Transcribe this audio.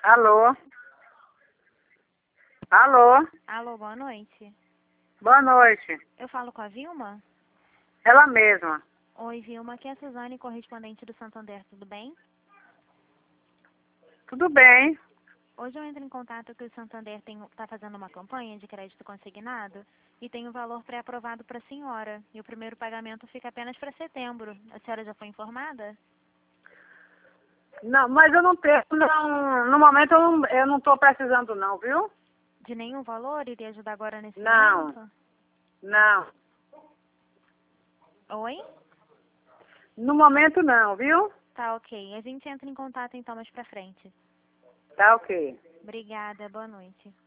Alô? Alô? Alô, boa noite. Boa noite. Eu falo com a Vilma? Ela mesma. Oi, Vilma, aqui é a Suzane, correspondente do Santander, tudo bem? Tudo bem? Hoje eu entro em contato que o Santander está fazendo uma campanha de crédito consignado e tem o valor pré-aprovado para a senhora. E o primeiro pagamento fica apenas para setembro. A senhora já foi informada? Não, mas eu não tenho, não, no momento eu não estou precisando não, viu? De nenhum valor? Iria ajudar agora nesse Não, momento? não. Oi? No momento não, viu? Tá ok. A gente entra em contato então mais pra frente. Tá ok. Obrigada, boa noite.